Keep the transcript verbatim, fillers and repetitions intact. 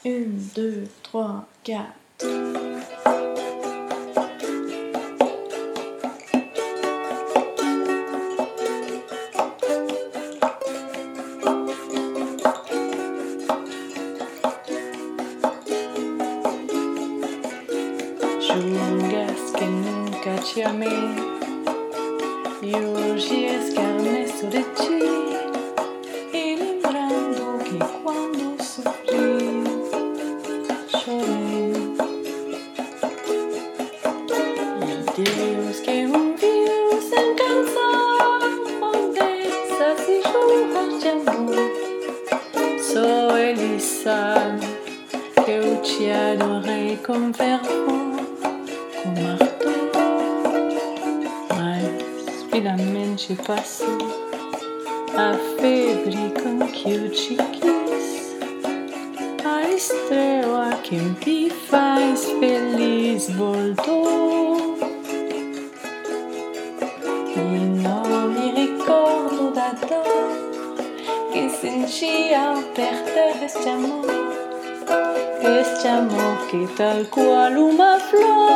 Un, deux, trois, quatre. Julgas que nunca te amei e hoje escarneço de ti, e lembrando que quando sofri, chorei. E Deus que um viu sem canção, promessas e juras de amor, só Ele sabe que eu te adorei com fervor. Com marteau, mas vidamente passou a febre com que eu te quis, a estrela que me faz feliz voltou, e não me recordo da dor que senti ao perder este amor, este amor que tal qual uma flor